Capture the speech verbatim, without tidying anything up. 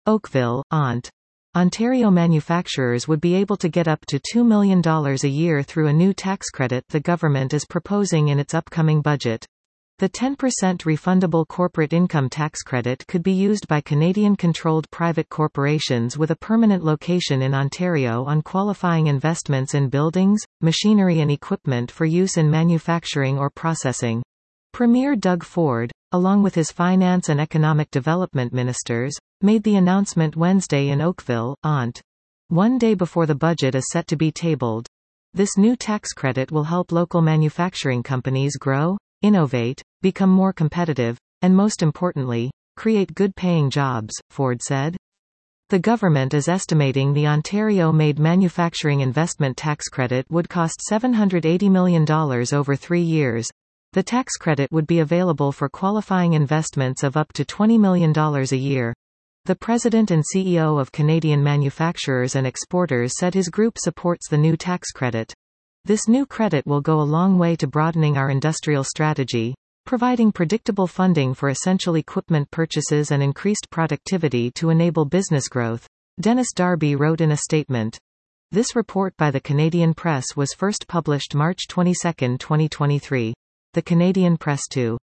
Oakville, Ont. Ontario manufacturers would be able to get up to two million dollars a year through a new tax credit the government is proposing in its upcoming budget. The ten percent refundable corporate income tax credit could be used by Canadian-controlled private corporations with a permanent location in Ontario on qualifying investments in buildings, machinery and equipment for use in manufacturing or processing. Premier Doug Ford, along with his finance and economic development ministers, made the announcement Wednesday in Oakville, Ont. One day before the budget is set to be tabled. This new tax credit will help local manufacturing companies grow, innovate, become more competitive, and most importantly, create good-paying jobs, Ford said. The government is estimating the Ontario-made manufacturing investment tax credit would cost seven hundred eighty million dollars over three years. The tax credit would be available for qualifying investments of up to twenty million dollars a year. The president and C E O of Canadian Manufacturers and Exporters said his group supports the new tax credit. This new credit will go a long way to broadening our industrial strategy, providing predictable funding for essential equipment purchases and increased productivity to enable business growth, Dennis Darby wrote in a statement. This report by the Canadian Press was first published March twenty-second, twenty twenty-three. The Canadian Press two.